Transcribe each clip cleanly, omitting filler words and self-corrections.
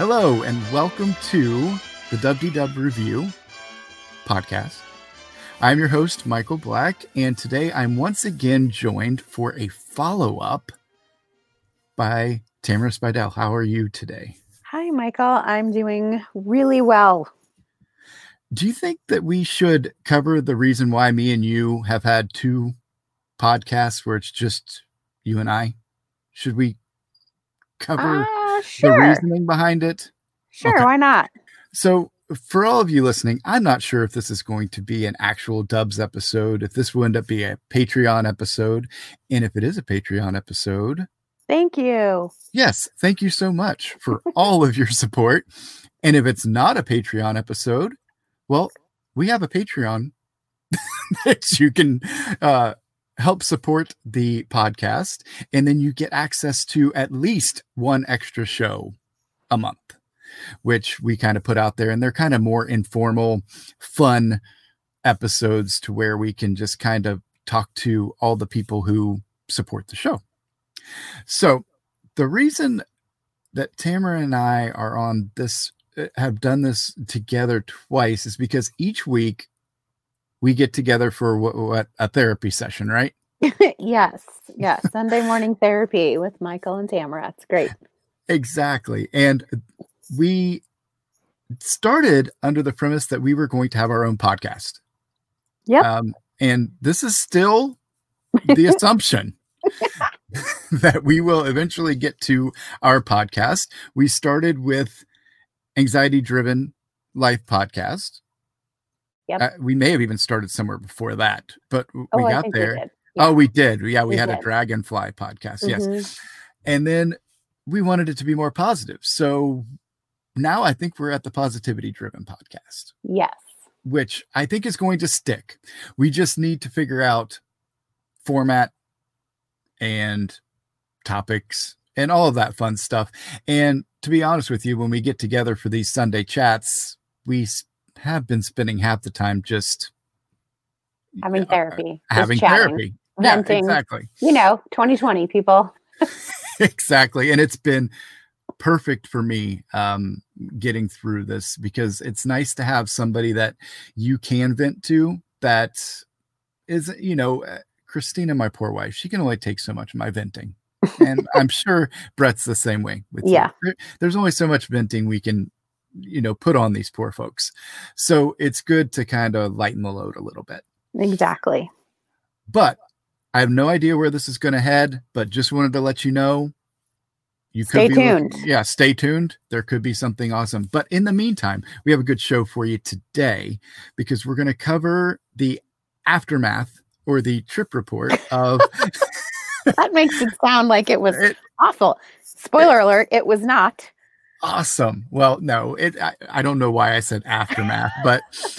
Hello, and welcome to the WDW Review podcast. I'm your host, Michael Black, and today I'm once again joined for a follow-up by Tamara Spidell. How are you today? Hi, Michael. I'm doing really well. Do you think that we should cover the reason why me and you have had two podcasts where it's just you and I? Should we cover Sure. the reasoning behind it? Sure, Okay. Why not? So for all of you listening, I'm not sure if this is going to be an actual Dubs episode, if this will end up being a Patreon episode. And if it is a Patreon episode, thank you. Yes, thank you so much for all of your support. And if it's not a Patreon episode, well, we have a Patreon that you can help support the podcast. And then you get access to at least one extra show a month, which we kind of put out there. And they're kind of more informal, fun episodes to where we can just kind of talk to all the people who support the show. So the reason that Tamara and I are on this, have done this together twice, is because each week we get together for what a therapy session, right? Yes. Sunday morning therapy with Michael and Tamara. It's great. Exactly. And we started under the premise that we were going to have our own podcast. Yep. And this is still the assumption that we will eventually get to our podcast. We started with Anxiety Driven Life Podcast. Yep. We may have even started somewhere before that, but we got there. Yeah. Oh, we did. Yeah, we had did. a Dragonfly podcast. Mm-hmm. Yes. And then we wanted it to be more positive. So now I think we're at the Positivity Driven Podcast. Yes. Which I think is going to stick. We just need to figure out format and topics and all of that fun stuff. And to be honest with you, when we get together for these Sunday chats, we have been spending half the time just having therapy. Having therapy. Venting. Yeah, exactly. 2020 people. Exactly. And it's been perfect for me getting through this, because it's nice to have somebody that you can vent to that is, Christina, my poor wife, she can only take so much of my venting. And I'm sure Brett's the same way with you. There's only so much venting we can, put on these poor folks. So it's good to kind of lighten the load a little bit. Exactly. But I have no idea where this is going to head, but just wanted to let you know. Stay tuned. Stay tuned. There could be something awesome. But in the meantime, we have a good show for you today, because we're going to cover the aftermath or the trip report of... That makes it sound like it was awful. Spoiler alert, it was not. Awesome. Well, no, I don't know why I said aftermath, but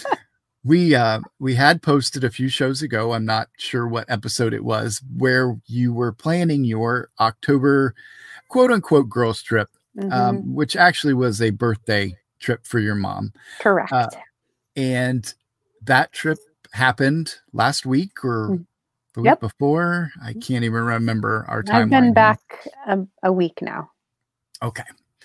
we had posted a few shows ago, I'm not sure what episode it was, where you were planning your October quote unquote girls trip, which actually was a birthday trip for your mom. Correct. And that trip happened last week or the week before. I can't even remember our timeline. I've been back a week now. Okay.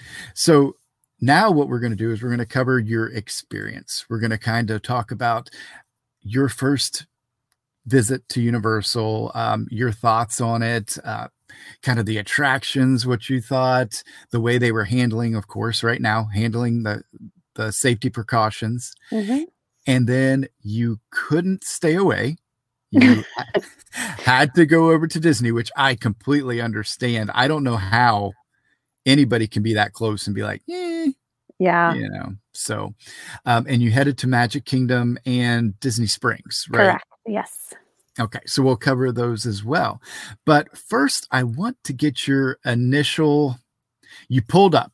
So now what we're going to do is we're going to cover your experience. We're going to kind of talk about your first visit to Universal, your thoughts on it, kind of the attractions, what you thought, the way they were handling, of course, right now, handling the safety precautions. Mm-hmm. And then you couldn't stay away. You had to go over to Disney, which I completely understand. I don't know how anybody can be that close and be like, yeah. So, and you headed to Magic Kingdom and Disney Springs, right? Correct. Yes. Okay. So we'll cover those as well. But first, I want to get your initial, you pulled up.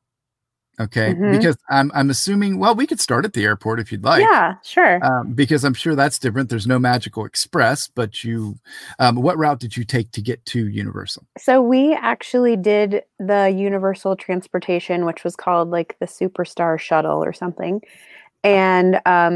Okay. Mm-hmm. Because I'm assuming, well, we could start at the airport if you'd like. Yeah, sure. Because I'm sure that's different. There's no Magical Express, but what route did you take to get to Universal? So we actually did the Universal transportation, which was called like the Superstar Shuttle or something. And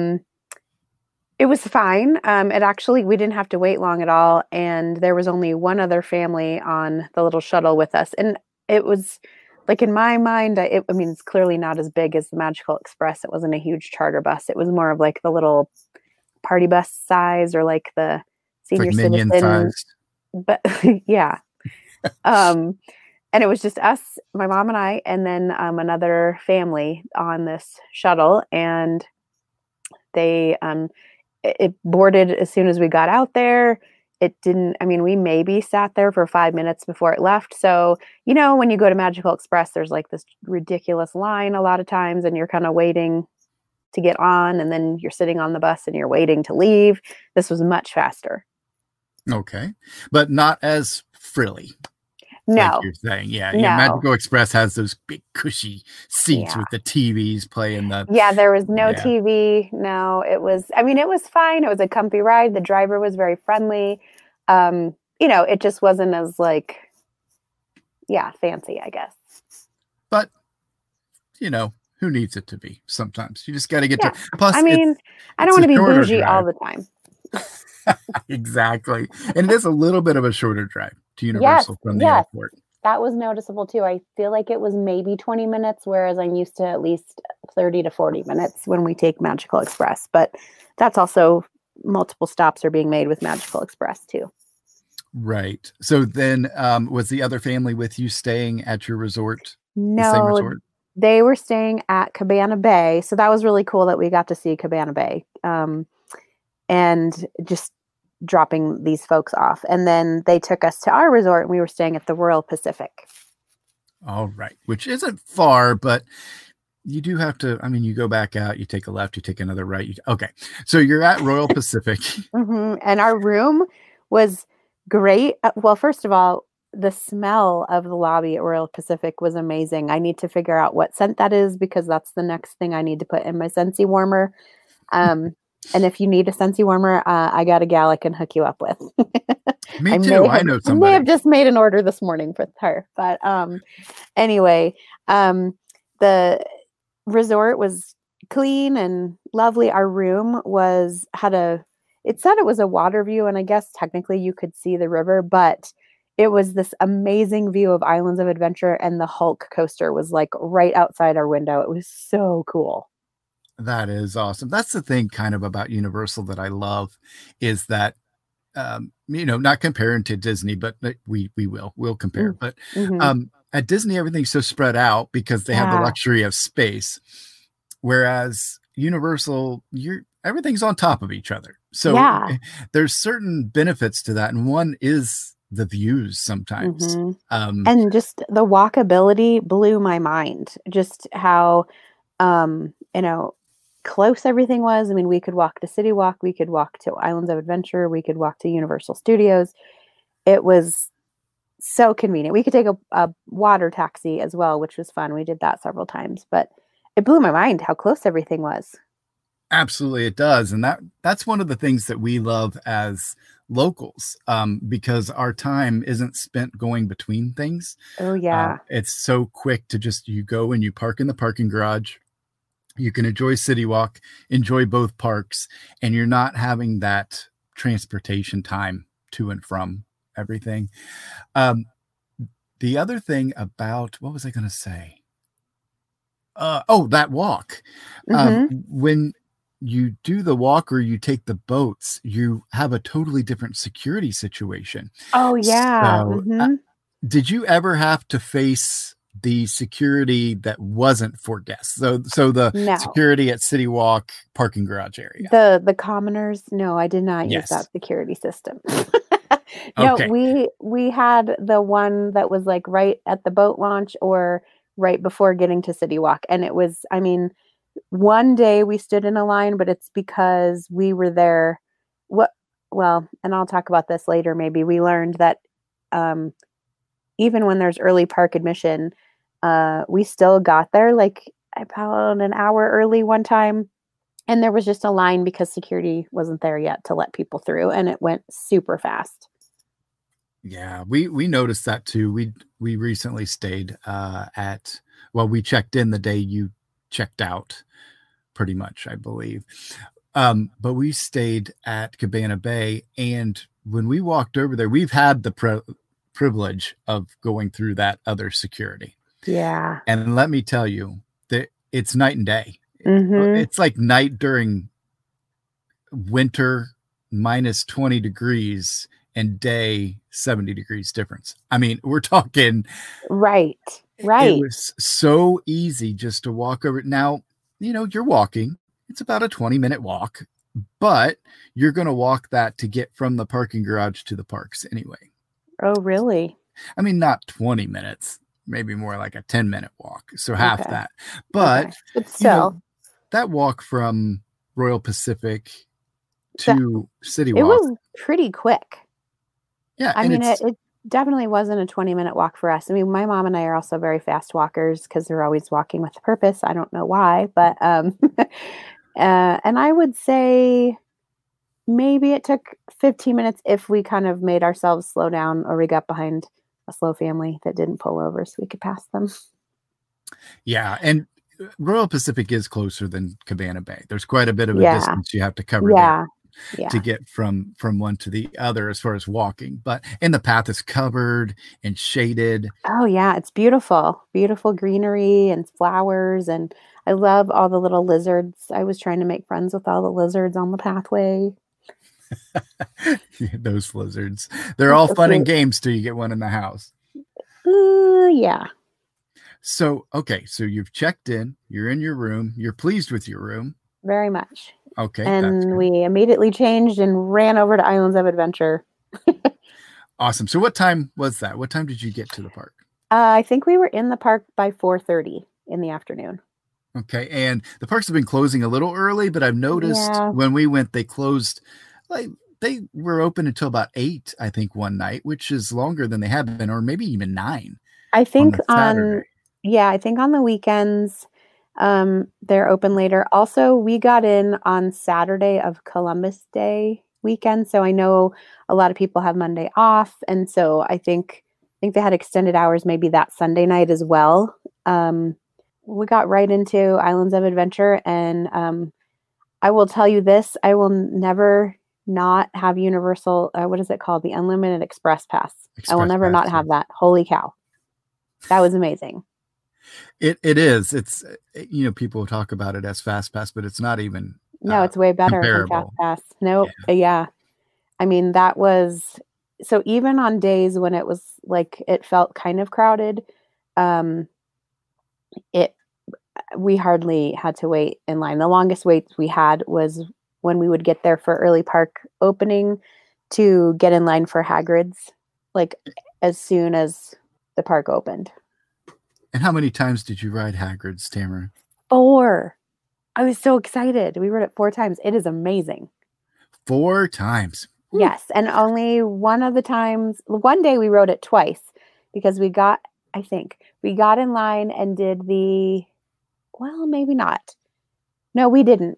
it was fine. We didn't have to wait long at all. And there was only one other family on the little shuttle with us. And it was like in my mind, I mean, it's clearly not as big as the Magical Express. It wasn't a huge charter bus. It was more of like the little party bus size or like the It's like senior minion citizen. sized. But yeah. Um, and it was just us, my mom and I, and then another family on this shuttle. And they, it boarded as soon as we got out there. It didn't, I mean, we maybe sat there for 5 minutes before it left. So, you know, when you go to Magical Express, there's like this ridiculous line a lot of times, and you're kind of waiting to get on, and then you're sitting on the bus and you're waiting to leave. This was much faster. Okay. But not as frilly. No. Like you're saying. Yeah. No. Yeah. Magical Express has those big cushy seats Yeah. with the TVs playing the. Yeah, there was no Yeah. TV. No, it was, I mean, it was fine. It was a comfy ride. The driver was very friendly. You know, it just wasn't as like, yeah, fancy, I guess. But, you know, who needs it to be sometimes? You just got to get Yeah. to. Plus, I mean, I don't it's want to a be shorter bougie all drive. the time. Exactly. And it is a little bit of a shorter drive to Universal from the airport. That was noticeable too. I feel like it was maybe 20 minutes, whereas I'm used to at least 30 to 40 minutes when we take Magical Express. But that's also multiple stops are being made with Magical Express too. Right. So then was the other family with you staying at your resort? No, the same resort? They were staying at Cabana Bay. So that was really cool that we got to see Cabana Bay. And just dropping these folks off. And then they took us to our resort, and we were staying at the Royal Pacific. All right. Which isn't far, but you do have to, I mean, you go back out, you take a left, you take another right. Okay. So you're at Royal Pacific. Mm-hmm. And our room was great. Well, first of all, the smell of the lobby at Royal Pacific was amazing. I need to figure out what scent that is, because that's the next thing I need to put in my Scentsy warmer. And if you need a Scentsy warmer, I got a gal I can hook you up with. Me too. I know somebody. I may have just made an order this morning for her. But anyway, the resort was clean and lovely. Our room it said it was a water view, and I guess technically you could see the river, but it was this amazing view of Islands of Adventure, and the Hulk coaster was like right outside our window. It was so cool. That is awesome. That's the thing kind of about Universal that I love, is that, you know, not comparing to Disney, but we'll compare. But at Disney, everything's so spread out because they have the luxury of space. Whereas Universal, everything's on top of each other. So there's certain benefits to that. And one is the views sometimes. And just the walkability blew my mind. Just how, you know, close everything was. I mean, we could walk to City Walk, we could walk to Islands of Adventure, we could walk to Universal Studios. It was so convenient. We could take a water taxi as well, which was fun. We did that several times, but it blew my mind how close everything was. Absolutely, it does. And that's one of the things that we love as locals, because our time isn't spent going between things. Oh yeah. It's so quick to just, you go and you park in the parking garage. You can enjoy City Walk, enjoy both parks, and you're not having that transportation time to and from everything. The other thing about, what was I going to say? That walk. When you do the walk or you take the boats, you have a totally different security situation. Oh yeah. So, did you ever have to face the security that wasn't for guests? So the security at City Walk parking garage area. The commoners? No, I did not use that security system. No, we had the one that was like right at the boat launch or right before getting to City Walk. And it was, I mean, one day we stood in a line, but it's because we were there. And I'll talk about this later. Maybe we learned that even when there's early park admission, we still got there like about an hour early one time. And there was just a line because security wasn't there yet to let people through. And it went super fast. Yeah, we noticed that too. We recently stayed we checked in the day you checked out, pretty much, I believe. But we stayed at Cabana Bay, and when we walked over there, we've had the privilege of going through that other security. Yeah. And let me tell you that it's night and day. Mm-hmm. It's like night during winter, minus 20 degrees, and day 70 degrees difference. I mean, we're talking. Right. It Right. was so easy just to walk over. Now, you're walking. It's about a 20-minute walk, but you're going to walk that to get from the parking garage to the parks anyway. Oh, really? I mean, not 20 minutes, maybe more like a 10-minute walk. So half Okay. that. But, Okay. But still, that walk from Royal Pacific so to City it Walk. was pretty quick. Yeah. I mean, it definitely wasn't a 20-minute walk for us. I mean, my mom and I are also very fast walkers because they're always walking with a purpose. I don't know why, but and I would say maybe it took 15 minutes if we kind of made ourselves slow down or we got behind a slow family that didn't pull over so we could pass them. Yeah. And Royal Pacific is closer than Cabana Bay. There's quite a bit of a Yeah. distance you have to cover Yeah. there to get from one to the other as far as walking. And the path is covered and shaded. Oh, yeah. It's beautiful. Beautiful greenery and flowers. And I love all the little lizards. I was trying to make friends with all the lizards on the pathway. Those lizards. They're all fun and games till you get one in the house. Yeah. So, okay. So you've checked in. You're in your room. You're pleased with your room. Very much. Okay. And we immediately changed and ran over to Islands of Adventure. Awesome. So what time was that? What time did you get to the park? I think we were in the park by 4:30 in the afternoon. Okay. And the parks have been closing a little early, but I've noticed when we went, they closed, like they were open until about 8, I think, one night, which is longer than they have been, or maybe even 9. I think I think on the weekends, they're open later. Also, we got in on Saturday of Columbus Day weekend. So I know a lot of people have Monday off. And so I think they had extended hours maybe that Sunday night as well. We got right into Islands of Adventure. And I will tell you this, I will never not have Universal, what is it called? The Unlimited Express Pass. I will never not have that. Holy cow. That was amazing. It is. It's, people talk about it as Fast Pass, but it's not even. No, it's way better than Fast Pass. Nope. Yeah. I mean, that was, so even on days when it was like, it felt kind of crowded, we hardly had to wait in line. The longest wait we had was when we would get there for early park opening to get in line for Hagrid's, like as soon as the park opened. And how many times did you ride Hagrid's, Tamara? 4. I was so excited. We rode it 4 times. It is amazing. 4 times. Yes. And only one day we rode it twice because we got in line and did maybe not. No, we didn't.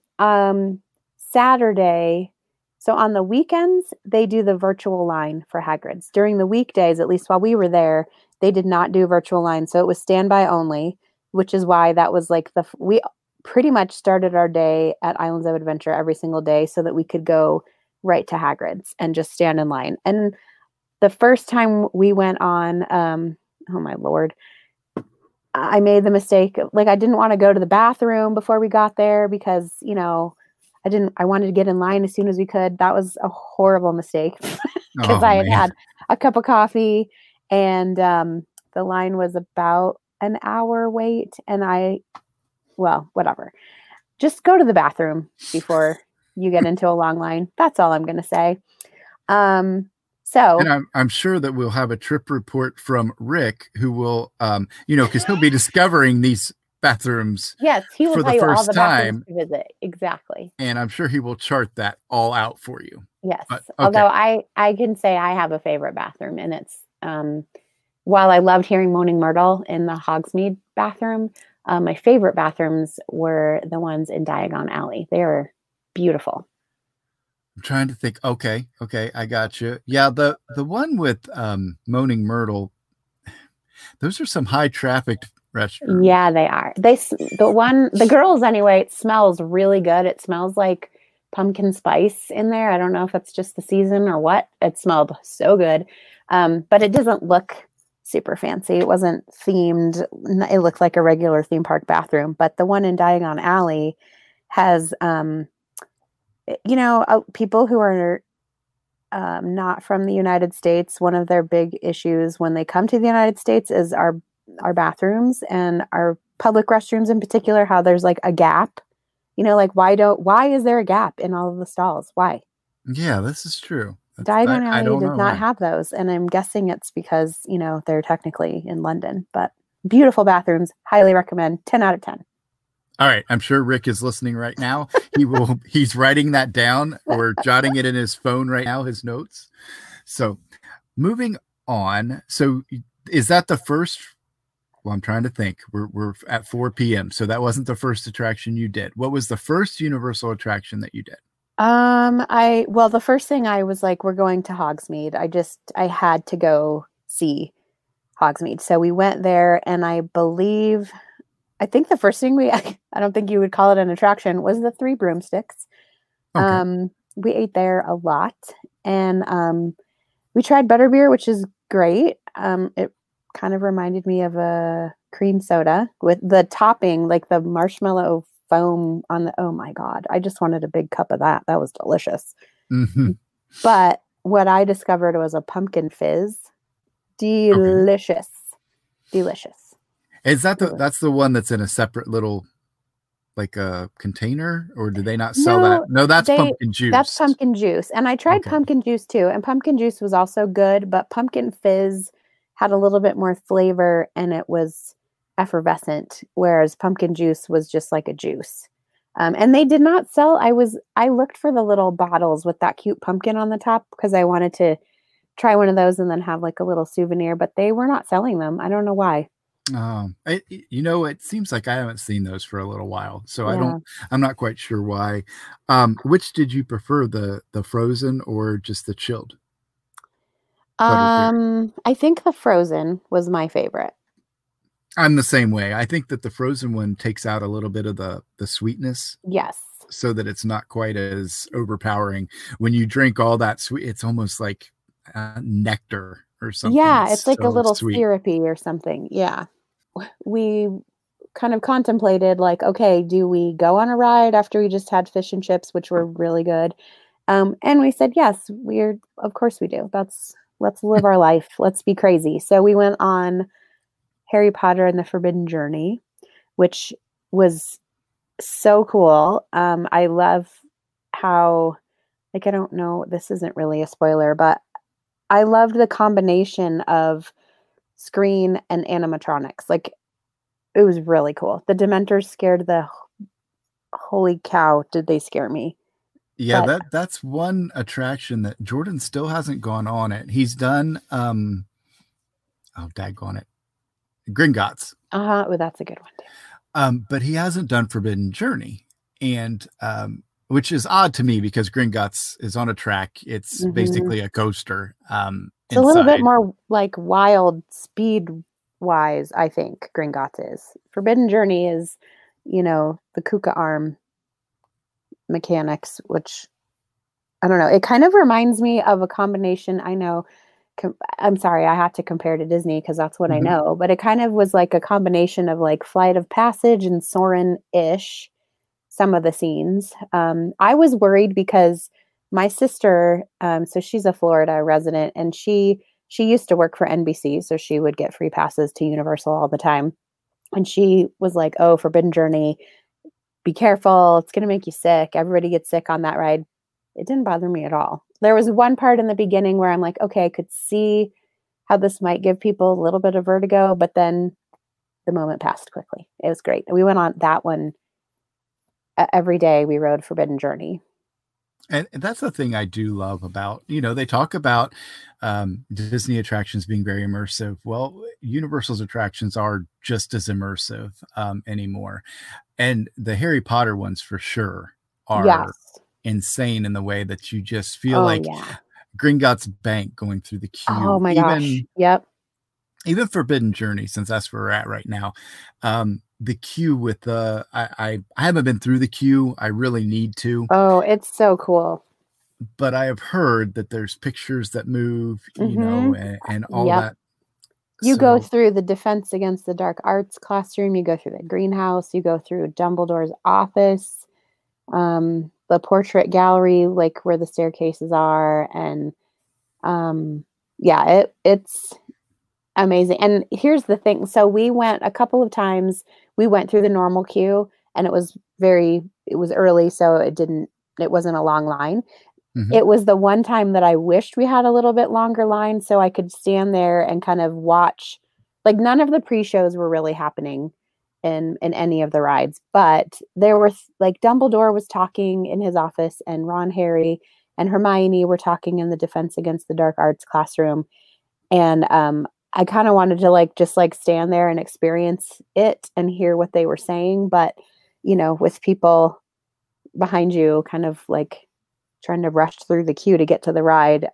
Saturday. So on the weekends, they do the virtual line for Hagrid's. During the weekdays, at least while we were there, they did not do virtual line. So it was standby only, which is why that was like we pretty much started our day at Islands of Adventure every single day so that we could go right to Hagrid's and just stand in line. And the first time we went on, oh my Lord, I made the mistake. Like I didn't want to go to the bathroom before we got there because, I wanted to get in line as soon as we could. That was a horrible mistake because I had a cup of coffee and the line was about an hour wait. And whatever. Just go to the bathroom before you get into a long line. That's all I'm going to say. And I'm sure that we'll have a trip report from Rick who will, because he'll be discovering these bathrooms. Yes, he will for tell the you first all the time bathrooms to visit. Exactly. And I'm sure he will chart that all out for you. Yes. But, okay. Although I can say I have a favorite bathroom, and it's while I loved hearing Moaning Myrtle in the Hogsmeade bathroom, my favorite bathrooms were the ones in Diagon Alley. They are beautiful. I'm trying to think. Okay, I got you. Yeah, the one with Moaning Myrtle, those are some high trafficked restrooms. Yeah, they are. The girls anyway, it smells really good. It smells like pumpkin spice in there. I don't know if it's just the season or what. It smelled so good. But it doesn't look super fancy. It wasn't themed. It looked like a regular theme park bathroom, but the one in Diagon Alley has, people who are not from the United States. One of their big issues when they come to the United States is our bathrooms and our public restrooms in particular, how there's like a gap, like why is there a gap in all of the stalls? Why? Yeah, this is true. Diagon I Alley don't does know not why. have those. And I'm guessing it's because, they're technically in London, but beautiful bathrooms. Highly recommend. 10 out of 10. All right. I'm sure Rick is listening right now. He's writing that down or jotting it in his phone right now, his notes. So moving on. So is that the first? Well, I'm trying to think. We're at 4 p.m. So that wasn't the first attraction you did. What was the first Universal attraction that you did? The first thing I was like, we're going to Hogsmeade. I had to go see Hogsmeade. So we went there, and I think the first thing I don't think you would call it an attraction, was the Three Broomsticks. Okay. We ate there a lot, and we tried butterbeer, which is great. It kind of reminded me of a cream soda with the topping, like the marshmallow foam on the, oh my God, I just wanted a big cup of that. That was delicious. Mm-hmm. But what I discovered was a pumpkin fizz. Delicious. Okay. Delicious. Is that's the one that's in a separate little, like a container, or do they not sell that? No, that's pumpkin juice. That's pumpkin juice. And I tried pumpkin juice too. And pumpkin juice was also good, but pumpkin fizz had a little bit more flavor and it was effervescent, whereas pumpkin juice was just like a juice. And they did not sell. I looked for the little bottles with that cute pumpkin on the top because I wanted to try one of those and then have like a little souvenir, but they were not selling them. I don't know why. It seems like I haven't seen those for a little while, so Yeah. I'm not quite sure why. Which did you prefer, the frozen or just the chilled? I think the frozen was my favorite. I'm the same way. I think that the frozen one takes out a little bit of the sweetness. Yes. So that it's not quite as overpowering. When you drink all that sweet, it's almost like nectar or something. Yeah, it's like a little sweet. syrupy or something. Yeah. We kind of contemplated like, okay, do we go on a ride after we just had fish and chips, which were really good? And we said, yes, of course we do. Let's live our life. Let's be crazy. So we went on Harry Potter and the Forbidden Journey, which was so cool. I love how, like, I don't know, this isn't really a spoiler, but I loved the combination of screen and animatronics. Like, it was really cool. The Dementors scared the holy cow, did they scare me. Yeah, that's one attraction that Jordan still hasn't gone on it. He's done oh, daggone it, Gringotts. Well, that's a good one too. But he hasn't done Forbidden Journey, and which is odd to me because Gringotts is on a track. It's basically a coaster. It's a little bit more like wild speed wise, I think Gringotts is. Forbidden Journey is, the Kuka arm mechanics, which I don't know. It kind of reminds me of a combination. I know. I'm sorry, I have to compare to Disney because that's what I know. But it kind of was like a combination of like Flight of Passage and Soarin'-ish, some of the scenes. I was worried because my sister, so she's a Florida resident, and she used to work for NBC, so she would get free passes to Universal all the time. And she was like, oh, Forbidden Journey, be careful. It's going to make you sick. Everybody gets sick on that ride. It didn't bother me at all. There was one part in the beginning where I'm like, okay, I could see how this might give people a little bit of vertigo, but then the moment passed quickly. It was great. We went on that one every day. We rode Forbidden Journey. And that's the thing I do love about, they talk about Disney attractions being very immersive. Well, Universal's attractions are just as immersive anymore. And the Harry Potter ones for sure are insane in the way that you just feel Gringotts Bank going through the queue. Oh my gosh. Yep. Even Forbidden Journey, since that's where we're at right now. The queue with I haven't been through the queue. I really need to. Oh, it's so cool. But I have heard that there's pictures that move, and all that. You go So, through the Defense Against the Dark Arts classroom, you go through the greenhouse, you go through Dumbledore's office, the portrait gallery, like where the staircases are, and yeah, it's amazing. And here's the thing. So we went a couple of times, we went through the normal queue, and it was early, so it wasn't a long line. mhm. It was the one time that I wished we had a little bit longer line so I could stand there and kind of watch. Like none of the pre-shows were really happening in any of the rides, but there were like Dumbledore was talking in his office, and Ron, Harry, and Hermione were talking in the Defense Against the Dark Arts classroom. And I kind of wanted to like just like stand there and experience it and hear what they were saying, but with people behind you kind of like trying to rush through the queue to get to the ride,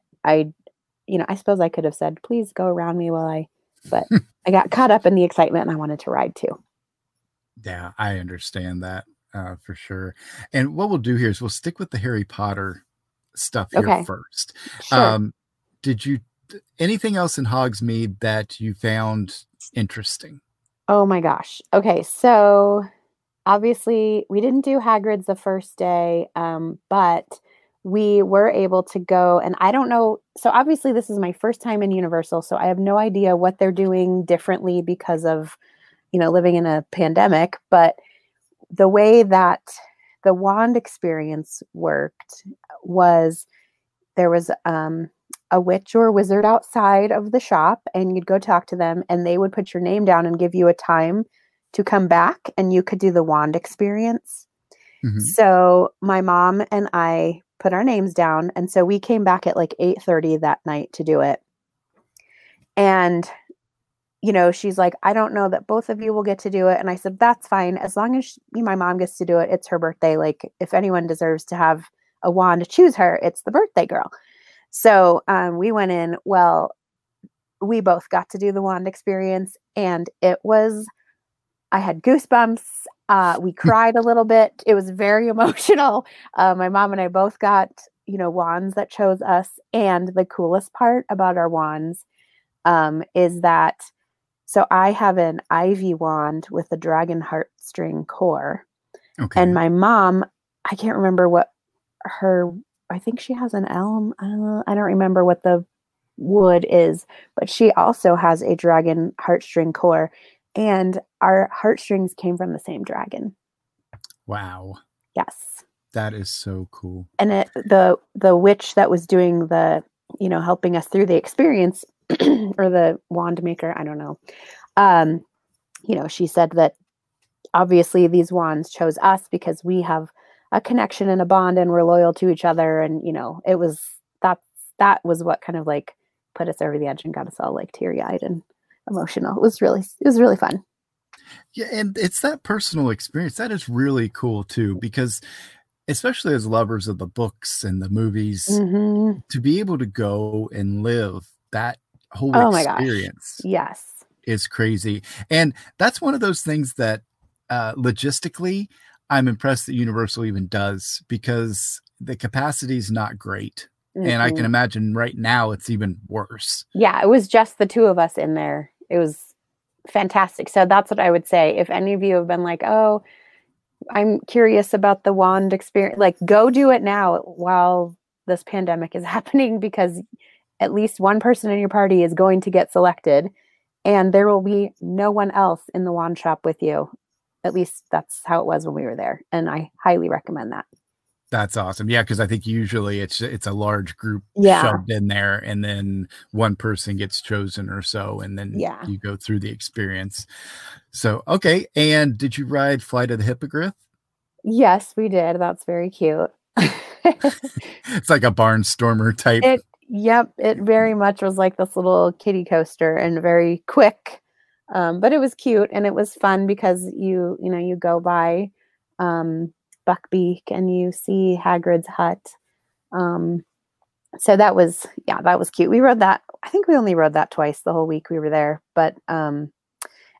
I suppose I could have said, please go around me but I got caught up in the excitement and I wanted to ride too. Yeah, I understand that for sure. And what we'll do here is we'll stick with the Harry Potter stuff here Okay. first. Sure. Did you anything else in Hogsmeade that you found interesting? Oh my gosh. Okay. So obviously we didn't do Hagrid's the first day, but we were able to go, and I don't know. So obviously this is my first time in Universal, so I have no idea what they're doing differently because of, living in a pandemic, but the way that the wand experience worked was there was a witch or wizard outside of the shop, and you'd go talk to them, and they would put your name down and give you a time to come back, and you could do the wand experience. Mhm. So my mom and I put our names down, and so we came back at like 8:30 that night to do it. And she's like, I don't know that both of you will get to do it. And I said, that's fine. As long as my mom gets to do it, it's her birthday. Like, if anyone deserves to have a wand to choose her, it's the birthday girl. So we went in. Well, we both got to do the wand experience, and I had goosebumps. We cried a little bit. It was very emotional. My mom and I both got, wands that chose us. And the coolest part about our wands is that, so I have an ivy wand with a dragon heartstring core. And Okay. my mom, I can't remember what I think she has an elm. I don't remember what the wood is, but she also has a dragon heartstring core. And our heartstrings came from the same dragon. Wow. Yes. That is so cool. And the witch that was doing the, helping us through the experience or the wand maker, I don't know. She said that obviously these wands chose us because we have a connection and a bond and we're loyal to each other. And, it was that was what kind of like put us over the edge and got us all like teary eyed and emotional. It was really fun. Yeah, and it's that personal experience that is really cool too, because especially as lovers of the books and the movies, Mm-hmm. to be able to go and live that whole Oh my gosh. experience Yes. is crazy. And that's one of those things that logistically, I'm impressed that Universal even does, because the capacity is not great. And I can Mm-mm. imagine right now it's even worse. Yeah, it was just the two of us in there. It was fantastic. So that's what I would say. If any of you have been like, oh, I'm curious about the wand experience, like go do it now while this pandemic is happening, because at least one person in your party is going to get selected and there will be no one else in the wand shop with you. At least that's how it was when we were there. And I highly recommend that. That's awesome. Yeah, because I think usually it's a large group Yeah. shoved in there, and then one person gets chosen or so, and then Yeah. you go through the experience. So, okay. And did you ride Flight of the Hippogriff? Yes, we did. That's very cute. It's like a barnstormer type. Yep, it very much was like this little kiddie coaster and very quick. But it was cute and it was fun because you go by Buckbeak and you see Hagrid's hut. So that was cute. We rode that. I think we only rode that twice the whole week we were there. But and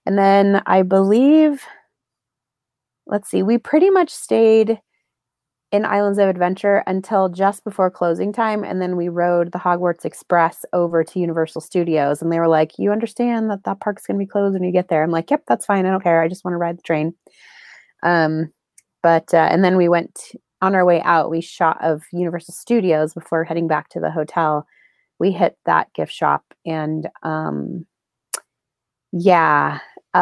then I believe, let's see, we pretty much stayed in Islands of Adventure until just before closing time, and then we rode the Hogwarts Express over to Universal Studios, and they were like, "You understand that that park's going to be closed when you get there?" I'm like, "Yep, that's fine. I don't care. I just want to ride the train." Um, but and then we went on our way out. We shot of Universal Studios before heading back to the hotel. We hit that gift shop, and yeah,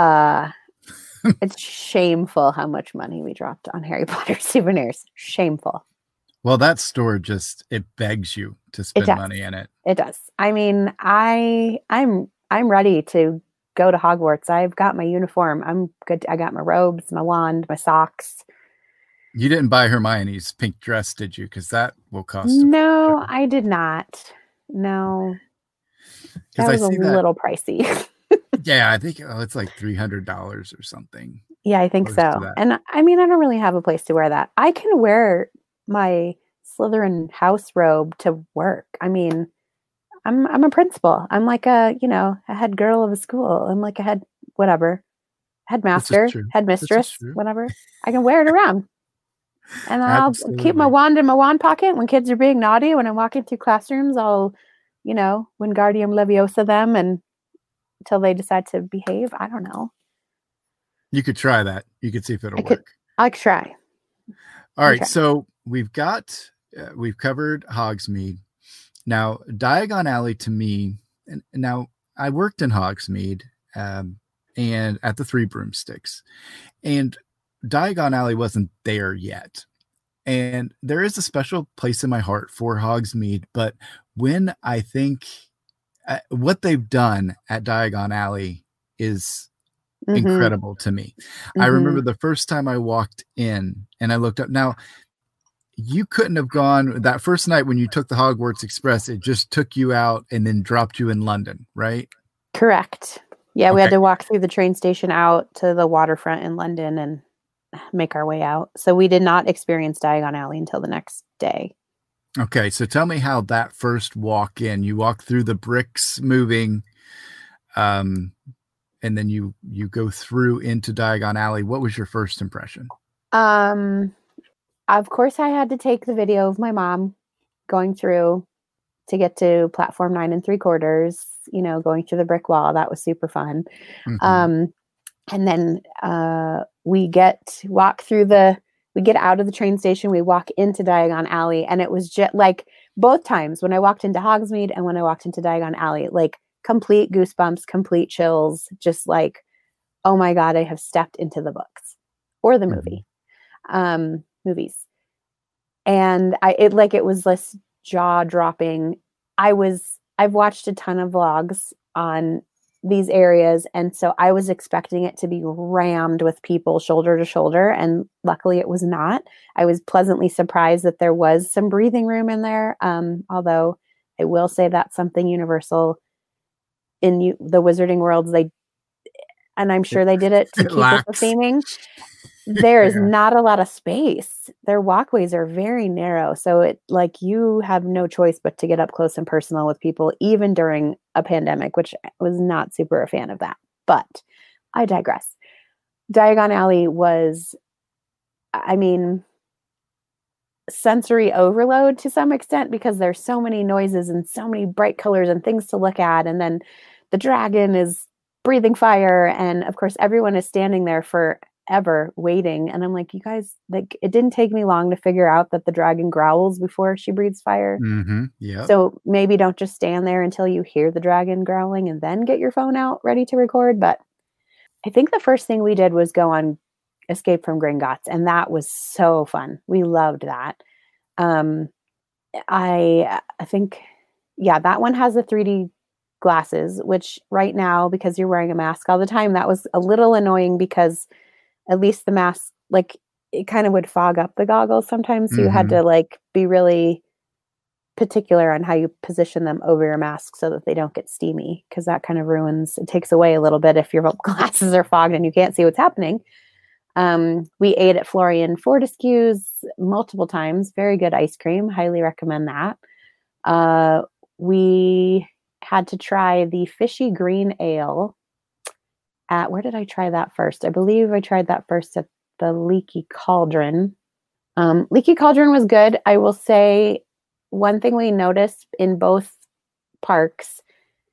it's shameful how much money we dropped on Harry Potter souvenirs. Shameful. Well, that store just, it begs you to spend money in it. It does. I mean, I'm ready to go to Hogwarts. I've got my uniform. I'm good. I got my robes, my wand, my socks. You didn't buy Hermione's pink dress, did you? Because that will cost. No, I did not. No, that was a little pricey. Yeah, I think it's like $300 or something. Yeah, I think so. And I mean, I don't really have a place to wear that. I can wear my Slytherin house robe to work. I mean, I'm a principal. I'm like a head girl of a school. I'm like a headmaster, headmistress, whatever. I can wear it around. And I'll keep my wand in my wand pocket when kids are being naughty. When I'm walking through classrooms, I'll, Wingardium Leviosa them and until they decide to behave. I don't know. You could try that. You could see if it'll work. I could try. All right. So we've covered Hogsmeade. Now, Diagon Alley to me, and now I worked in Hogsmeade and at the Three Broomsticks, and Diagon Alley wasn't there yet. And there is a special place in my heart for Hogsmeade, but when I think what they've done at Diagon Alley is incredible to me. I remember the first time I walked in and I looked up. Now, you couldn't have gone that first night when you took the Hogwarts Express. It just took you out and then dropped you in London, right? Correct. Yeah, okay. We had to walk through the train station out to the waterfront in London and make our way out. So we did not experience Diagon Alley until the next day. Okay, so tell me how that first walk in. You walk through the bricks moving, and then you go through into Diagon Alley. What was your first impression? Of course, I had to take the video of my mom going through to get to platform 9 3/4, going through the brick wall. That was super fun. And then we get out of the train station, we walk into Diagon Alley, and it was just like both times when I walked into Hogsmeade and when I walked into Diagon Alley, like complete goosebumps, complete chills, just like, oh my God, I have stepped into the books or the movies. And it was this jaw dropping. I've watched a ton of vlogs on these areas, and so I was expecting it to be rammed with people shoulder to shoulder, and luckily it was not. I was pleasantly surprised that there was some breathing room in there, although I will say that's something Universal in the Wizarding Worlds, and I'm sure they did it to keep with the theming. There's not a lot of space. Their walkways are very narrow. So you have no choice but to get up close and personal with people, even during a pandemic, which I was not super a fan of that. But I digress. Diagon Alley was, sensory overload to some extent, because there's so many noises and so many bright colors and things to look at. And then the dragon is breathing fire. And of course, everyone is standing there forever waiting. And I'm like, you guys, it didn't take me long to figure out that the dragon growls before she breathes fire. Yeah. So maybe don't just stand there until you hear the dragon growling and then get your phone out ready to record. But I think the first thing we did was go on Escape from Gringotts, and that was so fun. We loved that. I think, that one has the 3D glasses, which right now, because you're wearing a mask all the time, that was a little annoying, because at least the mask, it kind of would fog up the goggles sometimes. So you had to be really particular on how you position them over your mask so that they don't get steamy, because that kind of it takes away a little bit if your glasses are fogged and you can't see what's happening. We ate at Florian Fortescue's multiple times. Very good ice cream. Highly recommend that. We had to try the fishy green ale where did I try that first? I believe I tried that first at the Leaky Cauldron. Leaky Cauldron was good. I will say one thing we noticed in both parks,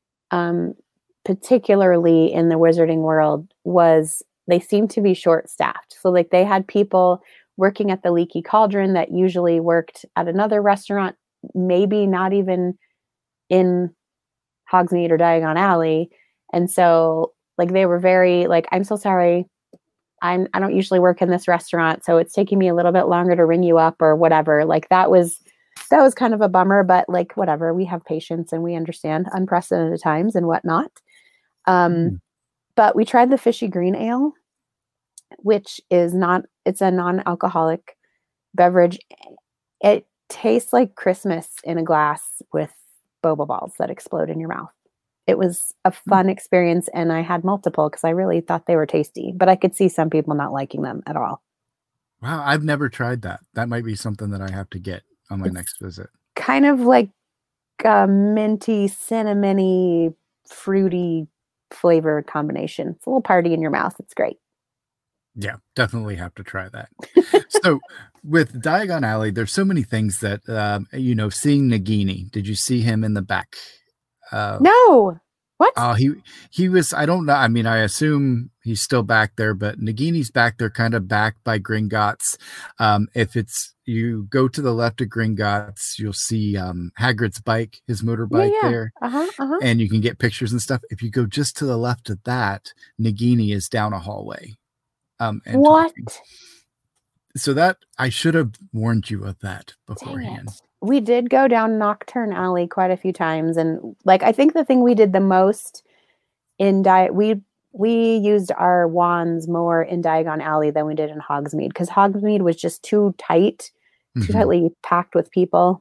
particularly in the Wizarding World, was they seemed to be short-staffed. So like they had people working at the Leaky Cauldron that usually worked at another restaurant, maybe not even in Hogsmeade or Diagon Alley. And so like they were very like, I'm so sorry. I don't usually work in this restaurant, so it's taking me a little bit longer to ring you up or whatever. Like that was kind of a bummer, but like whatever, we have patience and we understand unprecedented times and whatnot. But we tried the Fishy Green Ale, which is it's a non-alcoholic beverage. It tastes like Christmas in a glass with boba balls that explode in your mouth. It was a fun experience, and I had multiple because I really thought they were tasty, but I could see some people not liking them at all. Wow, I've never tried that. That might be something that I have to get on my next visit. Kind of like a minty, cinnamony, fruity flavor combination. It's a little party in your mouth. It's great. Yeah, definitely have to try that. So with Diagon Alley, there's so many things that, seeing Nagini, did you see him in the back? No. What? He was, I don't know. I mean, I assume he's still back there, but Nagini's back there, kind of back by Gringotts. If you go to the left of Gringotts, you'll see Hagrid's bike, his motorbike there. And you can get pictures and stuff. If you go just to the left of that, Nagini is down a hallway. And what? Talking. So that I should have warned you of that beforehand. We did go down Nocturne Alley quite a few times, and like I think the thing we did the most in we used our wands more in Diagon Alley than we did in Hogsmeade, because Hogsmeade was just too tightly packed with people.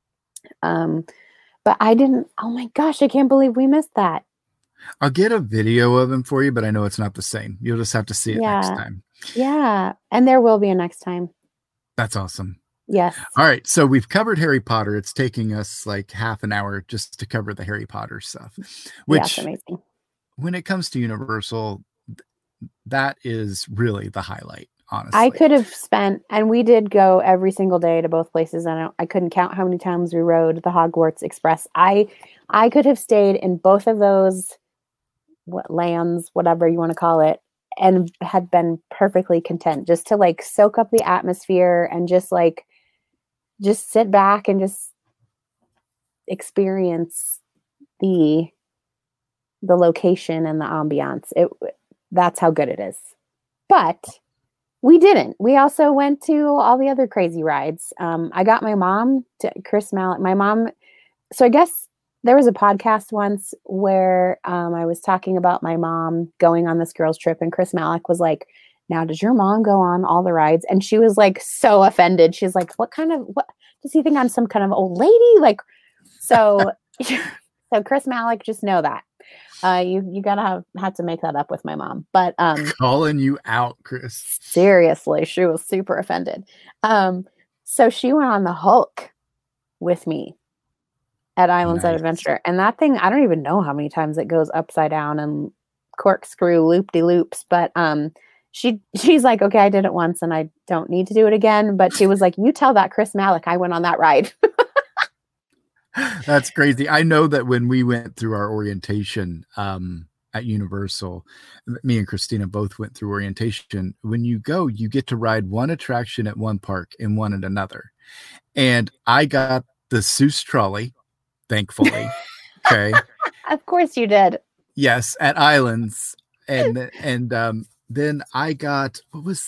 But I didn't. Oh my gosh, I can't believe we missed that. I'll get a video of him for you, but I know it's not the same. You'll just have to see it next time. Yeah, and there will be a next time. That's awesome. Yes. All right. So we've covered Harry Potter. It's taking us like half an hour just to cover the Harry Potter stuff, which amazing. When it comes to Universal, that is really the highlight, honestly. I could have spent, and we did go every single day to both places. And I couldn't count how many times we rode the Hogwarts Express. I could have stayed in both of those lands, whatever you want to call it, and had been perfectly content just to like soak up the atmosphere and just sit back and just experience the location and the ambiance. That's how good it is. But we didn't. We also went to all the other crazy rides. I got my mom to Chris Malick. My mom. So I guess there was a podcast once where I was talking about my mom going on this girls trip, and Chris Malick was like, "Now, does your mom go on all the rides?" And she was like so offended. She's like, what does he think I'm some kind of old lady? Like, so Chris Malick, just know that. You gotta have to make that up with my mom. But calling you out, Chris. Seriously, she was super offended. So she went on the Hulk with me at Islands of Adventure. And that thing, I don't even know how many times it goes upside down and corkscrew loop-de-loops, but she's like, okay, I did it once and I don't need to do it again. But she was like, you tell that Chris Malick I went on that ride. That's crazy. I know that when we went through our orientation at Universal, me and Christina both went through orientation. When you go, you get to ride one attraction at one park and one at another. And I got the Seuss trolley, thankfully. Okay. Of course you did. Yes, at Islands. And then I got,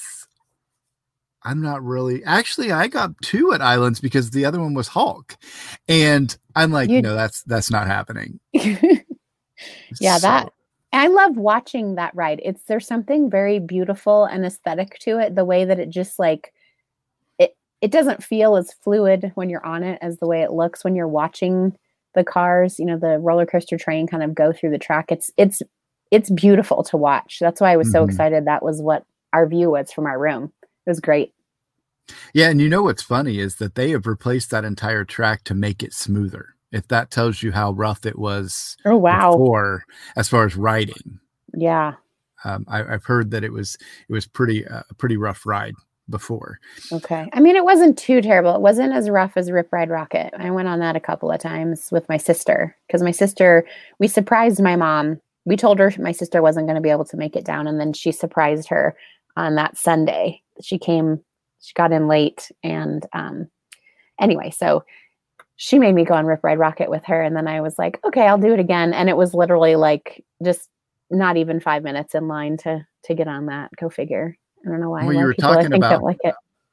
I got two at Islands because the other one was Hulk. And I'm like, no, that's not happening. Yeah, I love watching that ride. There's something very beautiful and aesthetic to it. The way that it just like, it doesn't feel as fluid when you're on it as the way it looks when you're watching the cars, the roller coaster train kind of go through the track. It's beautiful to watch. That's why I was so excited. That was what our view was from our room. It was great. Yeah. And what's funny is that they have replaced that entire track to make it smoother. If that tells you how rough it was before, as far as riding. Yeah. I've heard that it was pretty rough ride before. Okay. I mean, it wasn't too terrible. It wasn't as rough as Rip Ride Rockit. I went on that a couple of times with my sister because we surprised my mom. We told her my sister wasn't going to be able to make it down. And then she surprised her on that Sunday. She got in late. And anyway, so she made me go on Rip Ride Rockit with her. And then I was like, okay, I'll do it again. And it was literally like just not even 5 minutes in line to get on that. Go figure. I don't know why. Well, you were people, talking about don't like it.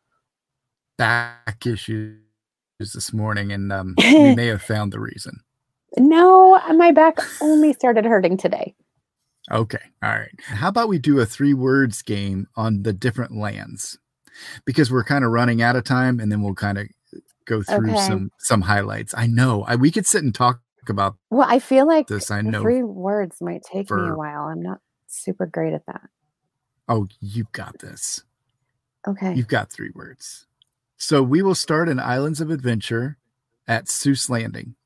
Back issues this morning, and we may have found the reason. No, my back only started hurting today. Okay. All right. How about we do a 3 words game on the different lands? Because we're kind of running out of time, and then we'll kind of go through some highlights. I know. We could sit and talk about Well, I feel like this. I know 3 words might take me a while. I'm not super great at that. Oh, you got this. Okay. You've got 3 words. So we will start in Islands of Adventure at Seuss Landing.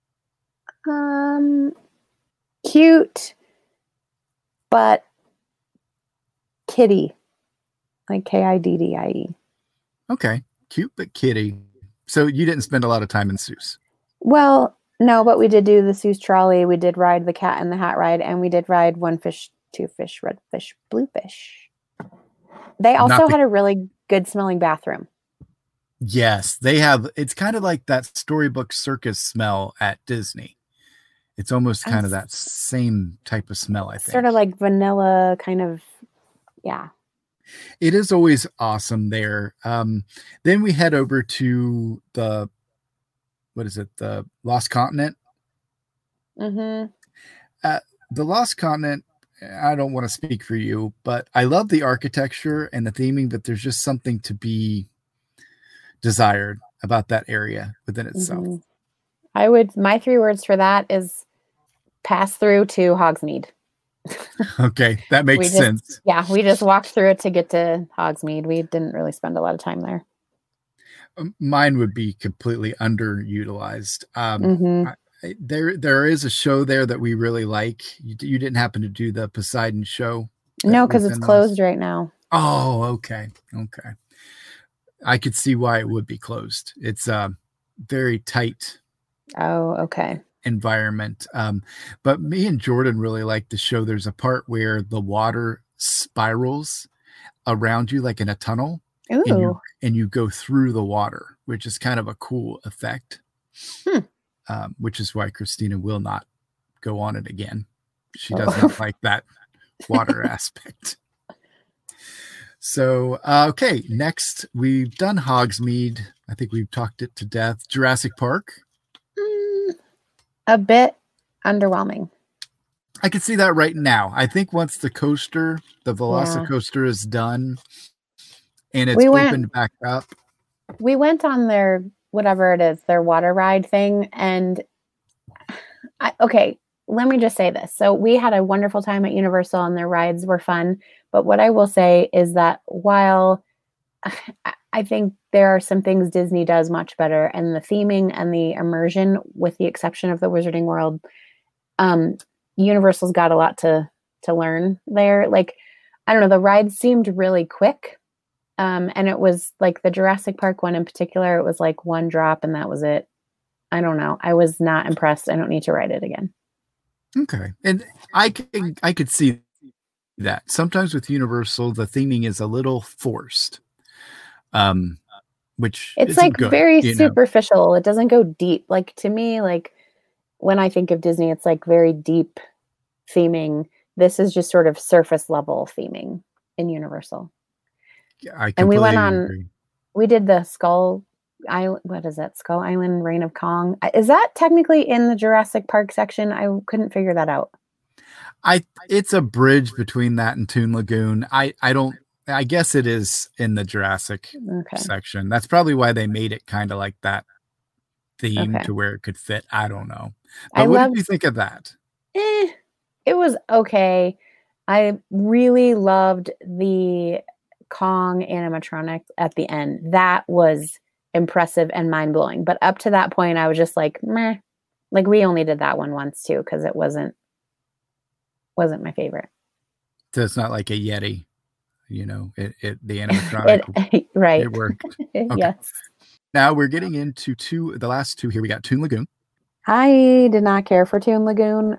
Cute, but kitty, like Kiddie. Okay, cute but kitty. So you didn't spend a lot of time in Seuss. Well, no, but we did do the Seuss trolley. We did ride the Cat in the Hat ride, and we did ride 1 fish, 2 fish, red fish, blue fish. They also had a really good smelling bathroom. Yes, they have. It's kind of like that Storybook Circus smell at Disney. It's almost kind of that same type of smell, I think. Sort of like vanilla kind of, yeah. It is always awesome there. Then we head over to the Lost Continent? Mm-hmm. The Lost Continent, I don't want to speak for you, but I love the architecture and the theming, but there's just something to be desired about that area within itself. Mm-hmm. My 3 words for that is pass through to Hogsmeade. Okay, that makes sense. Yeah, we just walked through it to get to Hogsmeade. We didn't really spend a lot of time there. Mine would be completely underutilized. Mm-hmm. There is a show there that we really like. You didn't happen to do the Poseidon show? No, because it's closed right now. Oh, okay. I could see why it would be closed. It's very tight. Oh, okay. Environment. But me and Jordan really like the show. There's a part where the water spirals around you like in a tunnel. Ooh. And you go through the water, which is kind of a cool effect. Which is why Christina will not go on it again. She does not like that water aspect. So, okay, next we've done Hogsmeade. I think we've talked it to death. Jurassic Park. A bit underwhelming. I can see that right now. I think once the Velocicoaster is done and it's opened back up. We went on their, whatever it is, their water ride thing. And let me just say this. So we had a wonderful time at Universal and their rides were fun. But what I will say is that while I think there are some things Disney does much better, and the theming and the immersion, with the exception of the Wizarding World, Universal's got a lot to learn there. Like, I don't know, the rides seemed really quick. And it was like the Jurassic Park one in particular, it was like 1 drop and that was it. I don't know. I was not impressed. I don't need to ride it again. Okay. And I could see that. Sometimes with Universal, the theming is a little forced. Which it's like good, very superficial. It doesn't go deep. Like, to me, like when I think of Disney, it's like very deep theming. This is just sort of surface level theming in Universal. Yeah, and we went on, we did the Skull Island. What is that? Skull Island, Reign of Kong. Is that technically in the Jurassic Park section? I couldn't figure that out. It's a bridge between that and Toon Lagoon. I guess it is in the Jurassic section. That's probably why they made it kind of like that theme to where it could fit. I don't know. But what did you think of that? It was okay. I really loved the Kong animatronic at the end. That was impressive and mind-blowing. But up to that point, I was just like, meh. Like, we only did that one once too, because it wasn't my favorite. So it's not like a Yeti. the animatronic, right. it worked. Okay. Yes. Now we're getting into the last two here. We got Toon Lagoon. I did not care for Toon Lagoon.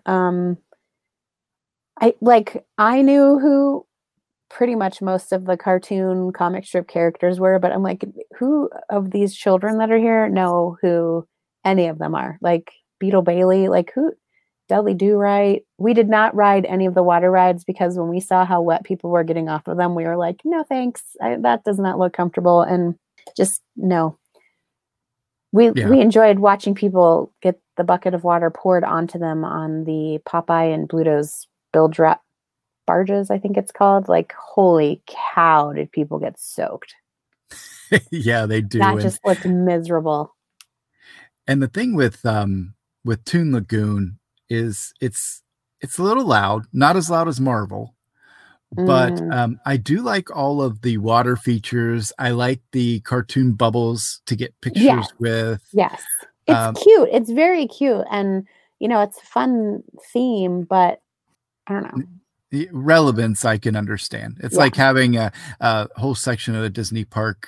I knew who pretty much most of the cartoon comic strip characters were, but I'm like, who of these children that are here know who any of them are? Like Beetle Bailey, like who? Dudley Do Right. We did not ride any of the water rides because when we saw how wet people were getting off of them, we were like, no thanks. That does not look comfortable. And just no. We enjoyed watching people get the bucket of water poured onto them on the Popeye and Bluto's Bilge barges, I think it's called. Like, holy cow, did people get soaked? Yeah, they do. That just looked miserable. And the thing with Toon Lagoon is it's a little loud, not as loud as Marvel, but I do like all of the water features. I like the cartoon bubbles to get pictures with. Yes, it's cute. It's very cute, and it's a fun theme, but I don't know. The relevance I can understand. It's like having a whole section of the Disney park,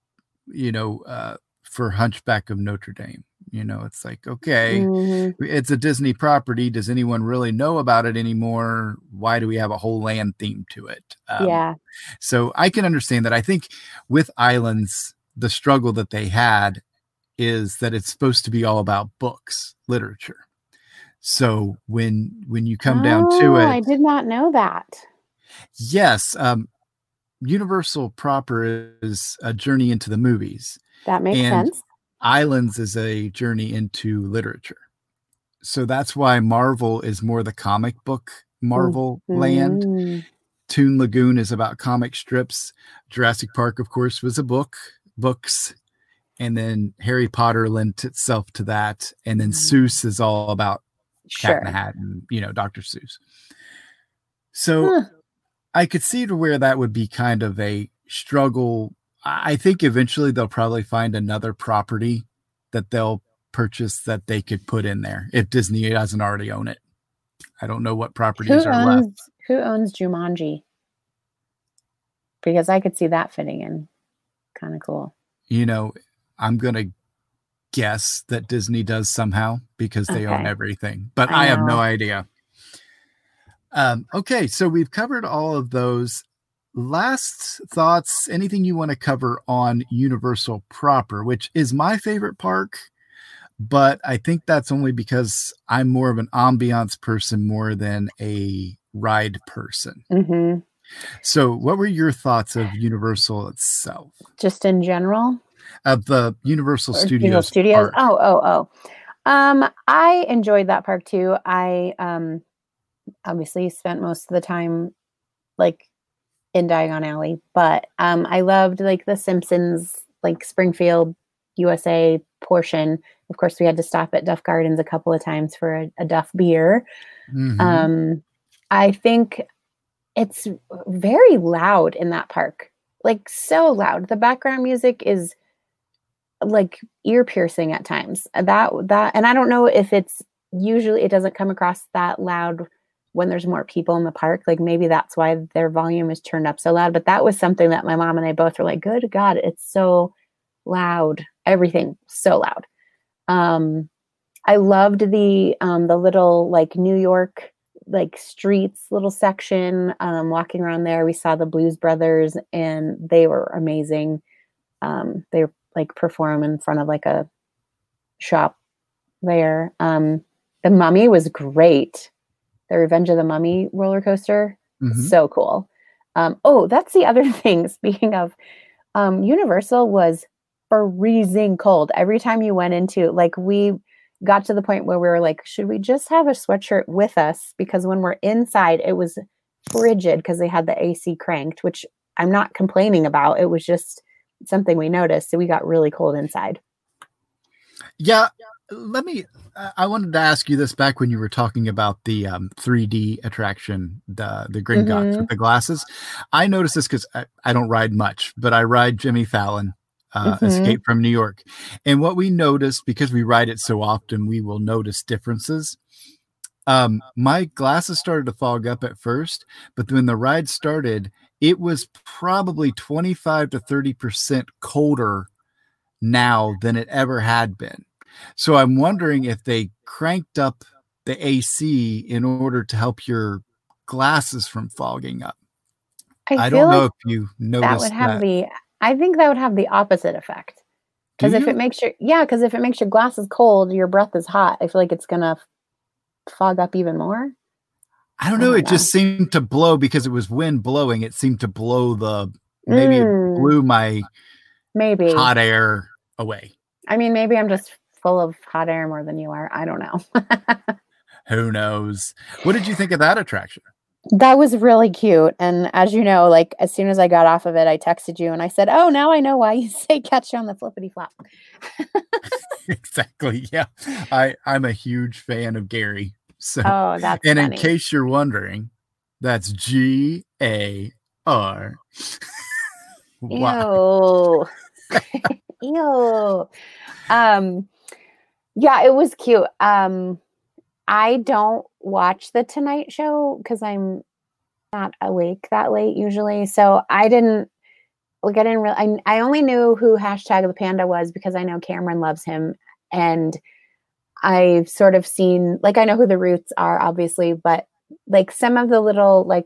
for Hunchback of Notre Dame. It's like, okay, it's a Disney property. Does anyone really know about it anymore? Why do we have a whole land theme to it? So I can understand that. I think with Islands, the struggle that they had is that it's supposed to be all about books, literature. So when you come down to it, I did not know that. Yes. Universal proper is a journey into the movies. That makes sense. Islands is a journey into literature. So that's why Marvel is more the comic book Marvel land. Toon Lagoon is about comic strips. Jurassic Park, of course, was a books. And then Harry Potter lent itself to that. And then Seuss is all about Cat in the Hat and, Dr. Seuss. So I could see to where that would be kind of a struggle. I think eventually they'll probably find another property that they'll purchase that they could put in there if Disney doesn't already own it. I don't know what properties are left. Who owns Jumanji? Because I could see that fitting in. Kind of cool. I'm going to guess that Disney does somehow because they own everything, but I have no idea. Okay, so we've covered all of those. Last thoughts, anything you want to cover on Universal proper, which is my favorite park, but I think that's only because I'm more of an ambiance person more than a ride person. So what were your thoughts of Universal itself? Just in general? Of the Universal Studios. Park. I enjoyed that park too. I obviously spent most of the time like in Diagon Alley, but I loved like the Simpsons, like Springfield, USA portion. Of course, we had to stop at Duff Gardens a couple of times for a Duff beer. I think it's very loud in that park, like so loud. The background music is like ear piercing at times. That, and I don't know if it's usually it doesn't come across that loud when there's more people in the park. Like maybe that's why their volume is turned up so loud. But that was something that my mom and I both were like, good God, it's so loud. Everything so loud. I loved the little like New York like streets little section. Walking around there, we saw the Blues Brothers and they were amazing. They were like perform in front of like a shop there. The Mummy was great. The Revenge of the Mummy roller coaster. So cool. That's the other thing. Speaking of, Universal was freezing cold. Every time you went into, like, we got to the point where we were like, should we just have a sweatshirt with us? Because when we're inside, it was frigid because they had the AC cranked, which I'm not complaining about. It was just something we noticed. So we got really cold inside. Yeah. I wanted to ask you this back when you were talking about the 3D attraction, the Gringotts with the glasses. I noticed this because I don't ride much, but I ride Jimmy Fallon, Escape from New York. And what we noticed, because we ride it so often, we will notice differences. My glasses started to fog up at first, but when the ride started, it was probably 25 to 30% colder now than it ever had been. So I'm wondering if they cranked up the AC in order to help your glasses from fogging up. I I feel don't know like if you that would noticed have that. I think that would have the opposite effect. Do Because if it you? makes because if it makes your glasses cold, your breath is hot. I feel like it's gonna fog up even more. I don't I know. don't It know. just seemed to blow because it was wind blowing. It seemed to blow maybe it Mm, blew my maybe. hot air away. I mean, maybe I'm just full of hot air more than you are. I don't know. Who knows? What did you think of that attraction? That was really cute. And as you know, like as soon as I got off of it, I texted you and I said, "Oh, now I know why you say catch you on the flippity flop." Exactly. Yeah. I'm a huge fan of Gary. So, Oh, that's and in funny. case you're wondering, that's GAR. Why? Ew. Ew. Um, yeah, it was cute. I don't watch the Tonight Show because I'm not awake that late usually. So I didn't really, I only knew who hashtag the panda was because I know Cameron loves him. And I've sort of seen, like, I know who the Roots are, obviously, but like some of the little, like,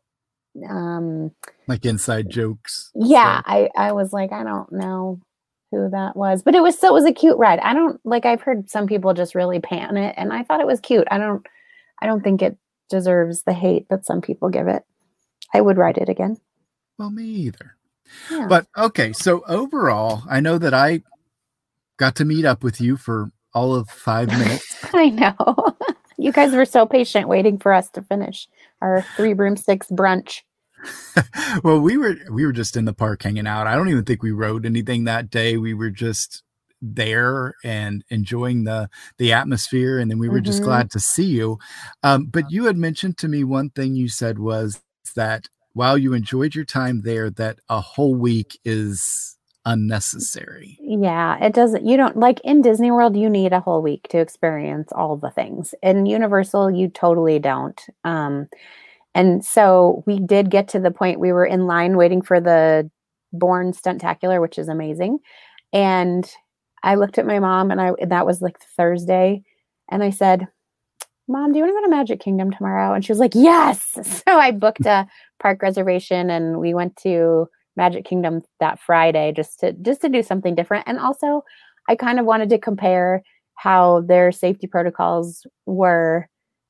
um, Like inside jokes yeah, stuff. I was like, I don't know who that was, but it was a cute ride. I don't like, I've heard some people just really pan it and I thought it was cute. I don't think it deserves the hate that some people give it. I would ride it again. Well, me either. Yeah. But okay, so overall, I know that I got to meet up with you for all of 5 minutes. I know. You guys were so patient waiting for us to finish our three broomsticks brunch. Well, we were just in the park hanging out. I don't even think we rode anything that day. We were just there and enjoying the atmosphere, and then we were just Hmm. glad to see you. But you had mentioned to me one thing you said was that while you enjoyed your time there, that a whole week is unnecessary. Yeah, it doesn't, you don't like in Disney World, you need a whole week to experience all the things. In Universal, you totally don't. And so we did get to the point we were in line waiting for the Born Stuntacular, which is amazing. And I looked at my mom and that was like Thursday. And I said, Mom, do you want to go to Magic Kingdom tomorrow? And she was like, yes. So I booked a park reservation and we went to Magic Kingdom that Friday just to do something different. And also I kind of wanted to compare how their safety protocols were,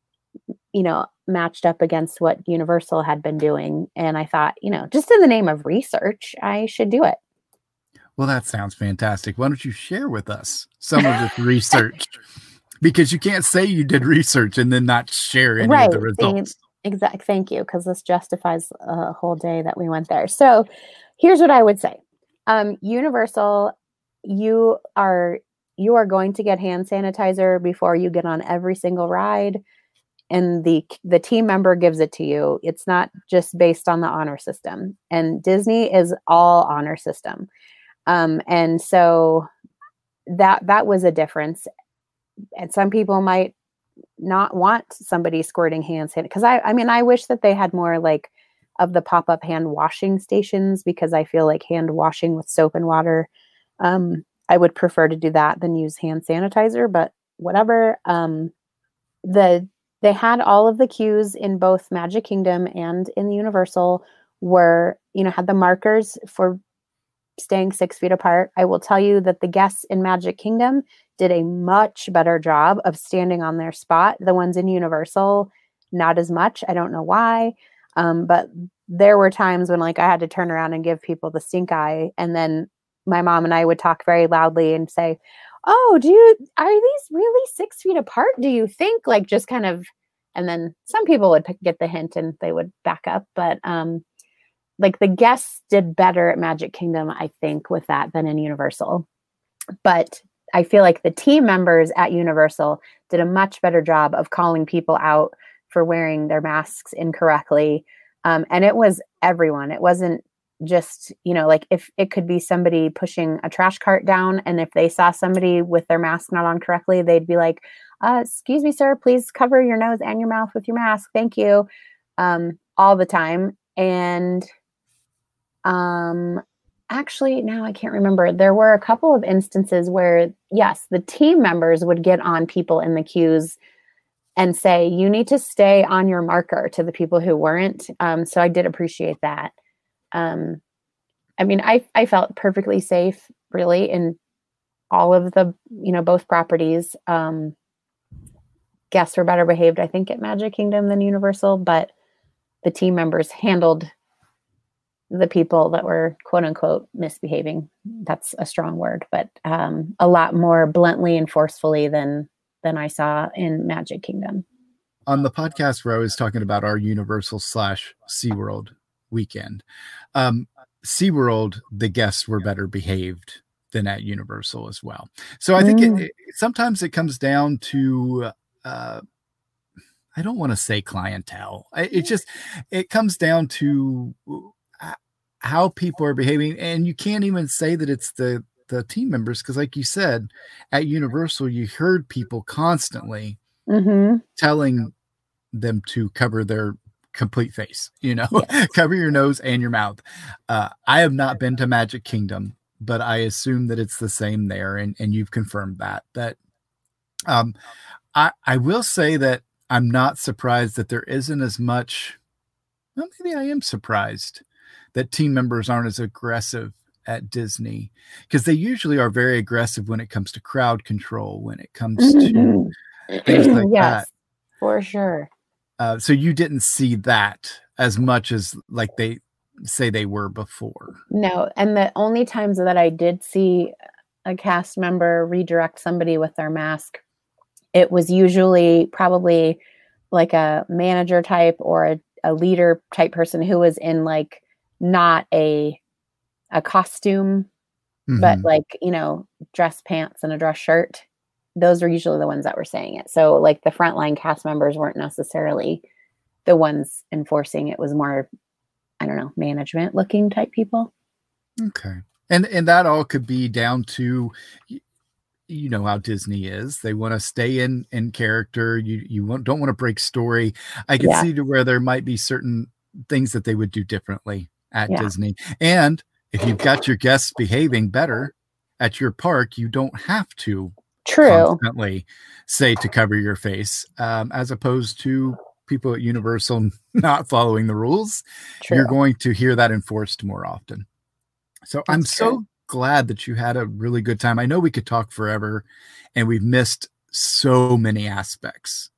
matched up against what Universal had been doing. And I thought, just in the name of research, I should do it. Well, that sounds fantastic. Why don't you share with us some of this research? Because you can't say you did research and then not share any of Right. the results. Thank you, because this justifies a whole day that we went there. So here's what I would say. Universal, you are going to get hand sanitizer before you get on every single ride. And the team member gives it to you. It's not just based on the honor system. And Disney is all honor system. And so that was a difference. And some people might not want somebody squirting hand sanitizer, because I mean, I wish that they had more like of the pop-up hand washing stations, because I feel like hand washing with soap and water, I would prefer to do that than use hand sanitizer, but whatever. They had all of the queues in both Magic Kingdom and in the Universal were, had the markers for staying 6 feet apart. I will tell you that the guests in Magic Kingdom did a much better job of standing on their spot. The ones in Universal, not as much. I don't know why. But there were times when like I had to turn around and give people the stink eye. And then my mom and I would talk very loudly and say, oh, are these really 6 feet apart? Do you think, like, just kind of, and then some people would get the hint and they would back up. But like the guests did better at Magic Kingdom, I think, with that than in Universal. But I feel like the team members at Universal did a much better job of calling people out for wearing their masks incorrectly. And it was everyone. It wasn't just, like if it could be somebody pushing a trash cart down, and if they saw somebody with their mask not on correctly, they'd be like, excuse me, sir, please cover your nose and your mouth with your mask. Thank you. All the time. And actually, now I can't remember. There were a couple of instances where, yes, the team members would get on people in the queues and say, you need to stay on your marker to the people who weren't. So I did appreciate that. I mean, I felt perfectly safe, really, in all of the, both properties. Guests were better behaved, I think, at Magic Kingdom than Universal, but the team members handled the people that were quote unquote misbehaving. That's a strong word, but a lot more bluntly and forcefully than I saw in Magic Kingdom. On the podcast where I was talking about our Universal / SeaWorld weekend, SeaWorld, the guests were better behaved than at Universal as well. So I think sometimes it comes down to, I don't want to say clientele. It comes down to how people are behaving. And you can't even say that it's the team members, because like you said, at Universal, you heard people constantly telling them to cover their complete face, cover your nose and your mouth. I have not been to Magic Kingdom, but I assume that it's the same there. And you've confirmed that I will say that I'm not surprised that there isn't as much. Well, maybe I am surprised that team members aren't as aggressive at Disney, because they usually are very aggressive when it comes to crowd control, when it comes to things like that. For sure. So you didn't see that as much as like they say they were before. No. And the only times that I did see a cast member redirect somebody with their mask, it was usually probably like a manager type or a leader type person who was in like not a costume, but like, dress pants and a dress shirt. Those are usually the ones that were saying it. So like the frontline cast members weren't necessarily the ones enforcing. It was more, I don't know, management looking type people. Okay. And that all could be down to, how Disney is. They want to stay in character. You don't want to break story. I can see to where there might be certain things that they would do differently at Disney. And if you've got your guests behaving better at your park, you don't have to constantly say to cover your face, as opposed to people at Universal not following the rules. You're going to hear that enforced more often. So I'm so glad that you had a really good time. I know we could talk forever, and we've missed so many aspects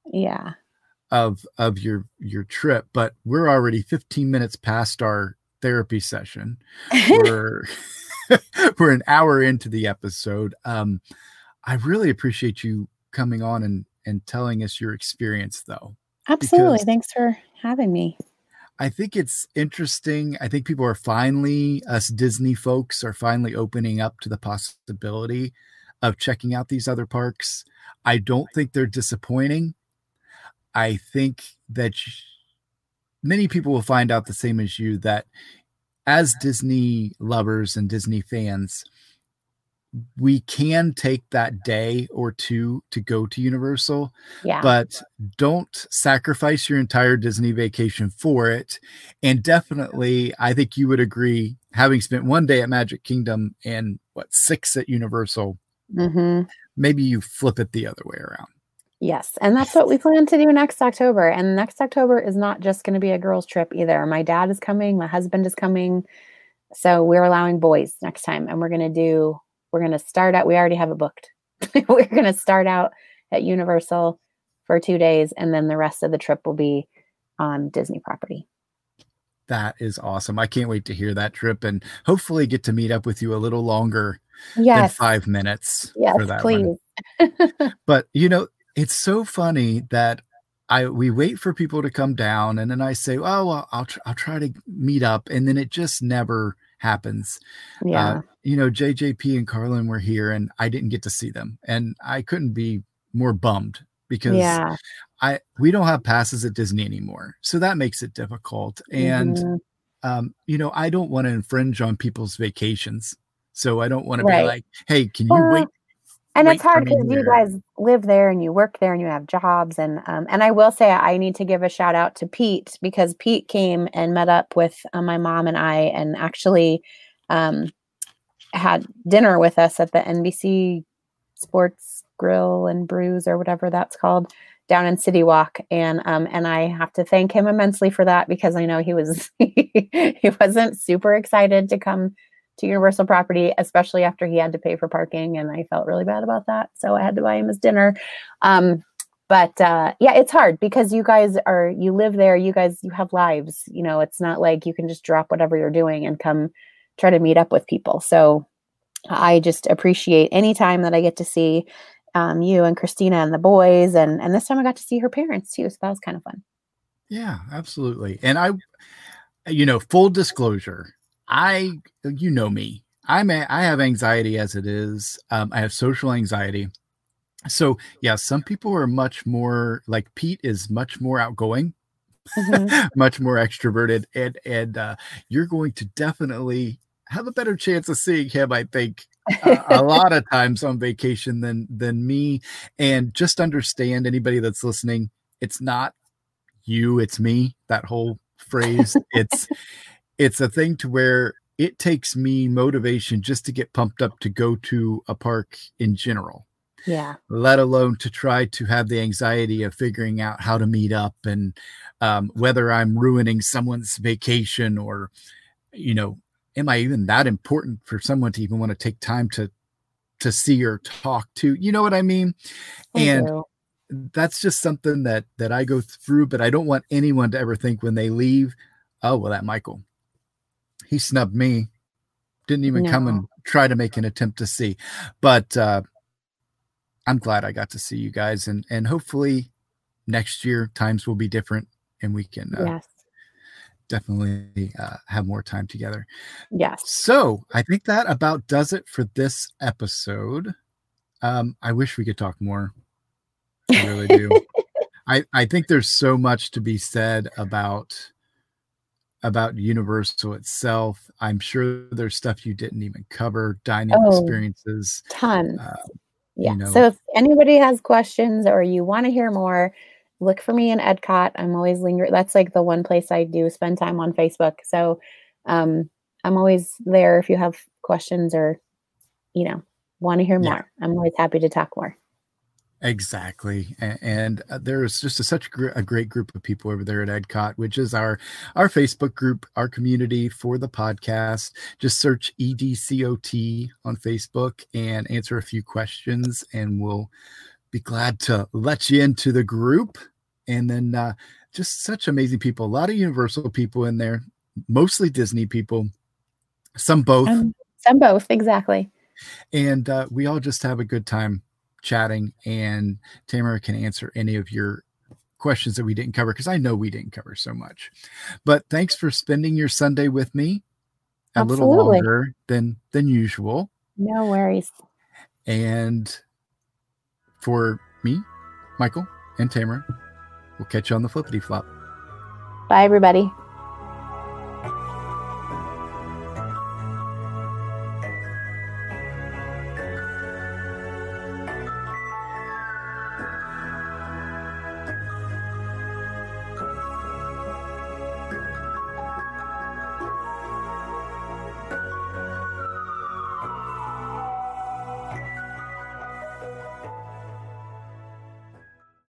of your trip, but we're already 15 minutes past our therapy session. We're an hour into the episode. I really appreciate you coming on and telling us your experience, though. Absolutely. Thanks for having me. I think it's interesting. I think us Disney folks are finally opening up to the possibility of checking out these other parks. I don't think they're disappointing. I think that many people will find out the same as you, that as Disney lovers and Disney fans, we can take that day or two to go to Universal, but don't sacrifice your entire Disney vacation for it. And definitely, I think you would agree, having spent one day at Magic Kingdom and 6 at Universal, maybe you flip it the other way around. Yes. And that's what we plan to do next October. And next October is not just going to be a girls trip either. My dad is coming. My husband is coming. So we're allowing boys next time. And we're going to start out, we already have it booked. We're going to start out at Universal for 2 days. And then the rest of the trip will be on Disney property. That is awesome. I can't wait to hear that trip and hopefully get to meet up with you a little longer than 5 minutes for that please. one. But it's so funny that we wait for people to come down, and then I say, "Oh, well, I'll try to meet up," and then it just never happens. Yeah. JJP and Carlin were here, and I didn't get to see them, and I couldn't be more bummed because we don't have passes at Disney anymore, so that makes it difficult. And I don't want to infringe on people's vacations, so I don't want to be like, "Hey, can you wait And it's wait for hard me because you there. guys live there and you work there and you have jobs. And I will say I need to give a shout out to Pete because Pete came and met up with my mom and I and actually um, had dinner with us at the NBC Sports Grill and Brews or whatever that's called down in City Walk. And I have to thank him immensely for that because I know he was he wasn't super excited to come to Universal Property, especially after he had to pay for parking, and I felt really bad about that. So I had to buy him his dinner. But yeah, it's hard because you live there, you have lives, it's not like you can just drop whatever you're doing and come try to meet up with people. So I just appreciate any time that I get to see you and Christina and the boys. And this time I got to see her parents too. So that was kind of fun. Yeah, absolutely. And full disclosure, you know me, I have anxiety as it is. I have social anxiety. So yeah, some people are much more like Pete is much more outgoing, much more extroverted. And you're going to definitely have a better chance of seeing him, I think, a lot of times on vacation than me. And just understand, anybody that's listening, it's not you, it's me. That whole phrase, it's a thing to where it takes me motivation just to get pumped up to go to a park in general. Yeah. Let alone to try to have the anxiety of figuring out how to meet up and whether I'm ruining someone's vacation or, am I even that important for someone to even want to take time to see or talk to? You know what I mean? And that's just something that I go through, but I don't want anyone to ever think when they leave, oh, well, that Michael, he snubbed me, didn't even come and try to make an attempt to see. But I'm glad I got to see you guys, and hopefully next year times will be different and we can definitely have more time together. Yes. So I think that about does it for this episode. I wish we could talk more. I really do. I think there's so much to be said about Universal itself. I'm sure there's stuff you didn't even cover, dining experiences. Tons. Yeah. So if anybody has questions or you want to hear more, look for me in Edcot. I'm always lingering. That's like the one place I do spend time on Facebook. So I'm always there if you have questions or, want to hear more. I'm always happy to talk more. Exactly. And there's just such a great group of people over there at Edcot, which is our Facebook group, our community for the podcast. Just search EDCOT on Facebook and answer a few questions, and we'll be glad to let you into the group. And then just such amazing people, a lot of Universal people in there, mostly Disney people, some both. Some both, exactly. And we all just have a good time chatting, and Tamara can answer any of your questions that we didn't cover, because I know we didn't cover so much. But thanks for spending your Sunday with me a little longer than usual. No worries. And for me, Michael, and Tamara, we'll catch you on the flippity flop. Bye, everybody.